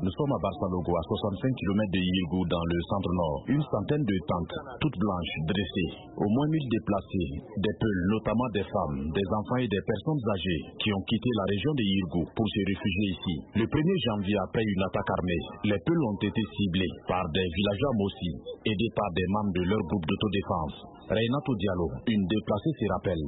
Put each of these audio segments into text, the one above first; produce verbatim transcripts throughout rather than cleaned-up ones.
Nous sommes à Barça-Logo, à soixante-cinq kilomètres de Yirgou, dans le centre-nord. Une centaine de tentes, toutes blanches, dressées. Au moins mille déplacés, des peuls, notamment des femmes, des enfants et des personnes âgées qui ont quitté la région de Yirgou pour se réfugier ici. Le premier janvier, après une attaque armée, les peuls ont été ciblés par des villageois Mossi, aidés par des membres de leur groupe d'autodéfense. Reinato Diallo, une déplacée, se rappelle.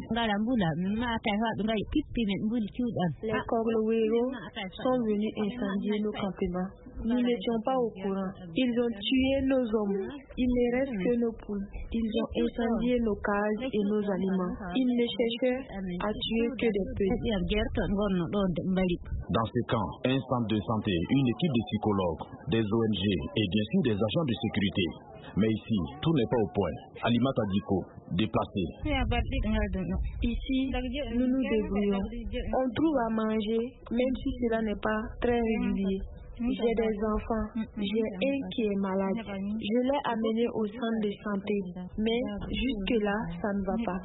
Les Corlowero sont venus incendier nos campements. Nous n'étions pas au courant. Ils ont tué nos hommes. Il ne reste que nos poules. Ils ont incendié nos cases et nos aliments. Ils ne cherchaient à tuer que des peuls. Dans ce camp, un centre de santé, une équipe de psychologues, des O N G et bien sûr des agents de sécurité. Mais ici, tout n'est pas au point. Alimata Diko, déplacé. Ici, nous nous débrouillons. On trouve à manger, même si cela n'est pas très régulier. J'ai des enfants, j'ai un qui est malade. Je l'ai amené au centre de santé, mais jusque-là, ça ne va pas.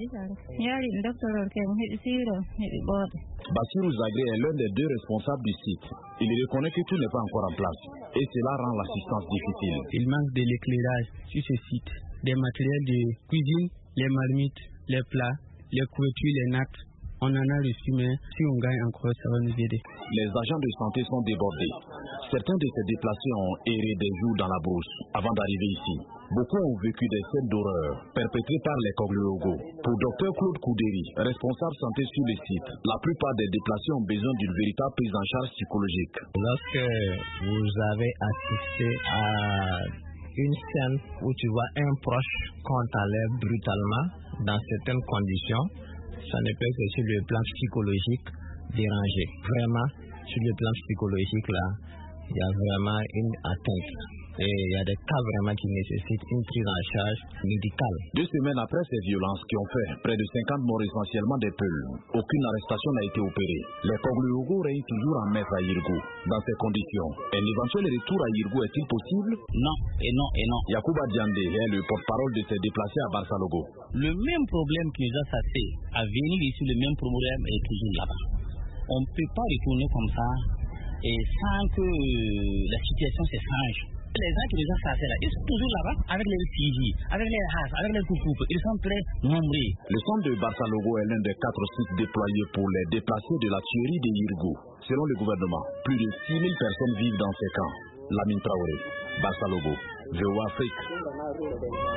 Bassirou Zagré est l'un des deux responsables du site. Il reconnaît que tout n'est pas encore en place et cela rend l'assistance difficile. Il manque de l'éclairage sur ce site, des matériels de cuisine, les marmites, les plats, les couvertures, les nappes. On en a reçu, mais si on gagne encore, ça va nous aider. Les agents de santé sont débordés. Certains de ces déplacés ont erré des jours dans la brousse avant d'arriver ici. Beaucoup ont vécu des scènes d'horreur perpétrées par les Corlowero. Pour Dr Claude Kouderi, responsable santé sur le site, la plupart des déplacés ont besoin d'une véritable prise en charge psychologique. Lorsque vous avez assisté à une scène où tu vois un proche qu'on t'enlève brutalement dans certaines conditions, ça ne peut que sur le plan psychologique déranger. Vraiment, sur le plan psychologique, là, il y a vraiment une atteinte. Et il y a des cas vraiment qui nécessitent une prise en charge médicale. Deux semaines après ces violences qui ont fait près de cinquante morts, essentiellement des peuls, aucune arrestation n'a été opérée. Les Corlowero règnent toujours en maître à Yirgou. Dans ces conditions, un éventuel retour à Yirgou est-il possible? Non, et non, et non. Yacouba Diandé est le porte-parole de ces déplacés à Barça-Logo. Le même problème qui nous a fait à venir ici, le même problème est toujours là-bas. On ne peut pas retourner comme ça et sans que la situation se change. Les gens qui nous ont fait là, ils sont toujours là-bas avec les fusils, avec les haches, avec les coucoupes. Ils sont très nombreux. Le centre de Barça-Logo est l'un des quatre sites déployés pour les déplacés de la tuerie de Yirgou. Selon le gouvernement, plus de six mille personnes vivent dans ces camps. Lamine Traoré, Barça-Logo, V O Afrique.